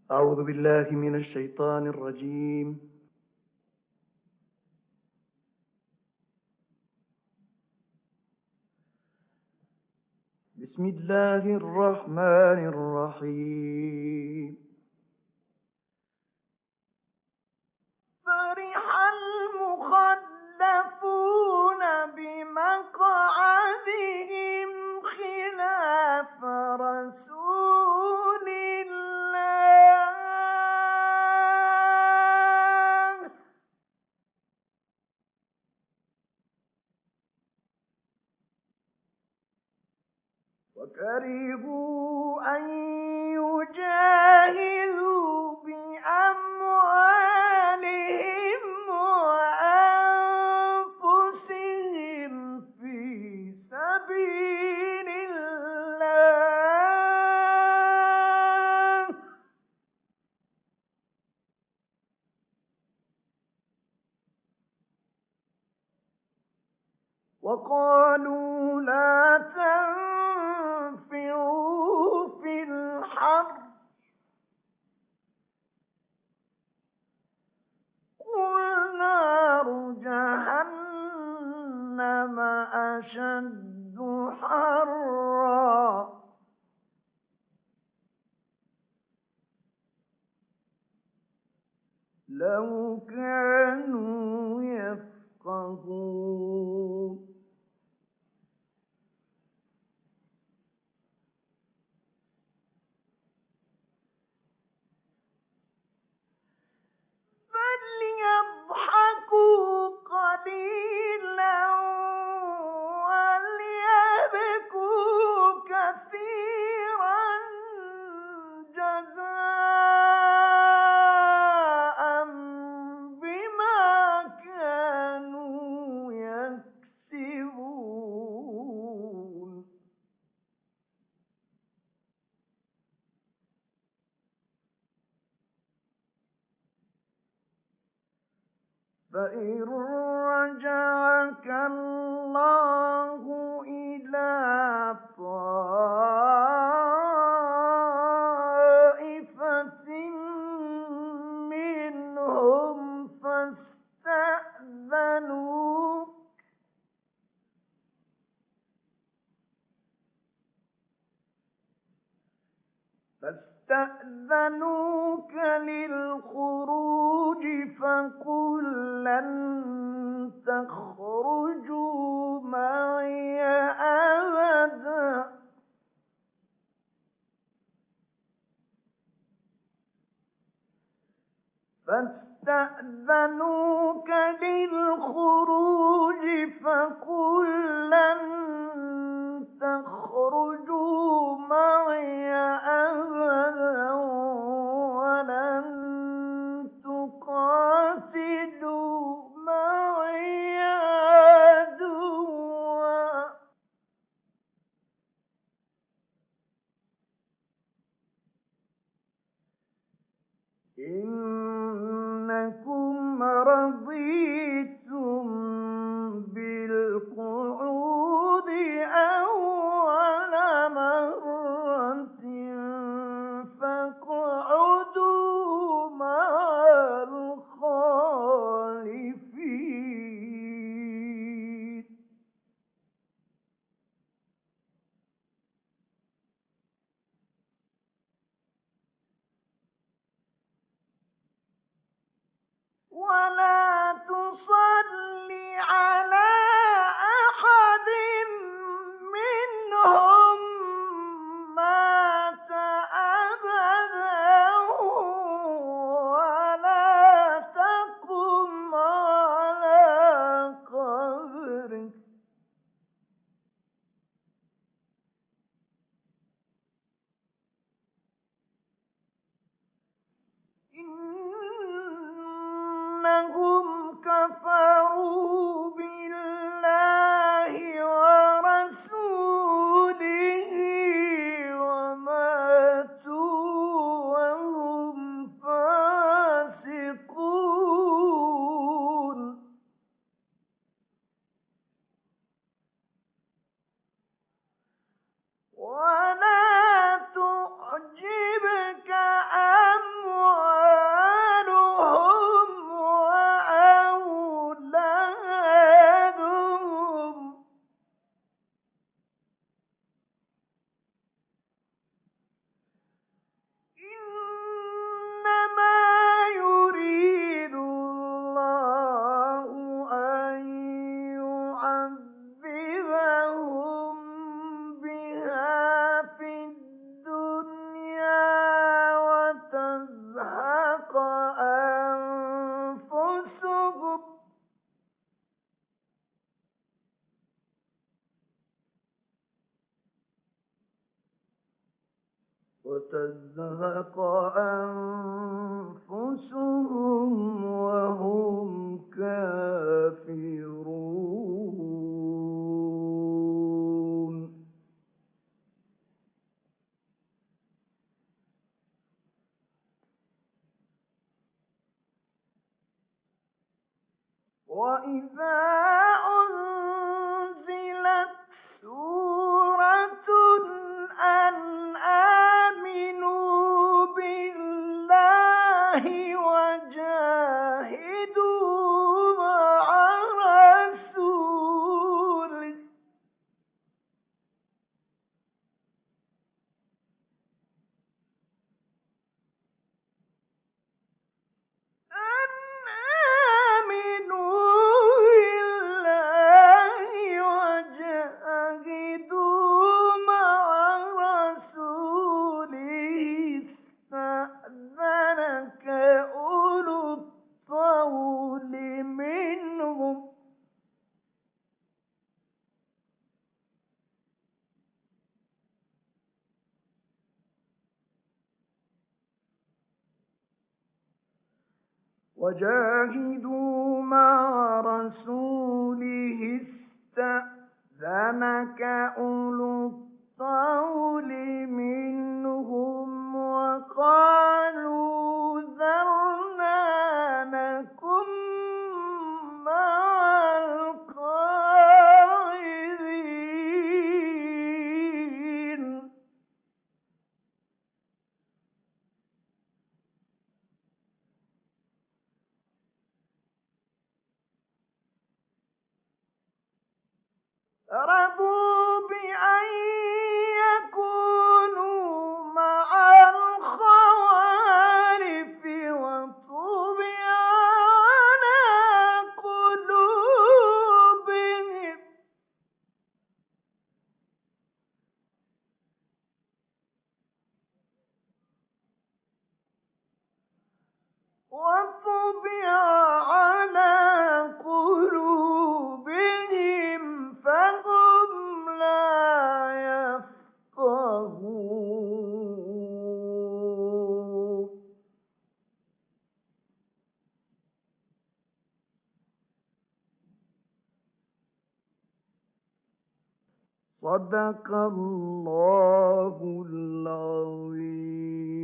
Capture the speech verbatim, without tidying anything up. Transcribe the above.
أعوذ بالله من الشيطان الرجيم. بسم الله الرحمن الرحيم. فرح المخلفون بمقعدهم خلاف رسول الله وكرهوا أن يجاهدوا بأموالهم وأنفسهم في سبيل الله وقالوا لا تنفروا في الحر قل نار جهنم أشد حرا لو كانوا يفقهون فليضحكوا قليلا وليبكوا كثيرا جزاء بما كانوا يكسبون فإن رجعك الله إلى طائفة منهم فاستأذنوك فاستأذنوك للخروج فقل لن تخرجوا معي أبدا فاستأذنوك للخروج فقل لن تخرجوا معي أبدا ولن تقاتلوا معي عدوا إنكم رضيتم بالقعود أول مرة فاقعدوا مع الخالفين ولا تزهق أنفسهم وهم كافرون. وَإِذَا أُنزِلَتْ سُورَةٌ أَنْ آمِنُوا بِاللَّهِ وَجَاهِدُوا مَعَ رَسُولِهِ أَنْ آمِنُوا بِاللَّهِ وَجَاهِدُوا مَعَ رَسُولِهِ اسْتَأْذَنَكَ أُولُو الطَّوْلِ مِنْهُمْ ۖ وَجَاهِدُوا مَعَ رَسُولِهِ اسْتَأْذَنَكَ أُولُو الطَّوْلِ مِنْهُمْ وَقَالُوا ذَرْنَا نَكُن مَّعَ الْقَاعِدِينَ. رَضُوا بِأَن يَكُونُوا مَعَ الْخَوَالِفِ وَطُبِعَ عَلَىٰ قُلُوبِهِمْ وَطُبِعَ عَلَىٰ قُلُوبِهِمْ فَهُمْ لَا يَفْقَهُونَ. صدق الله العظيم.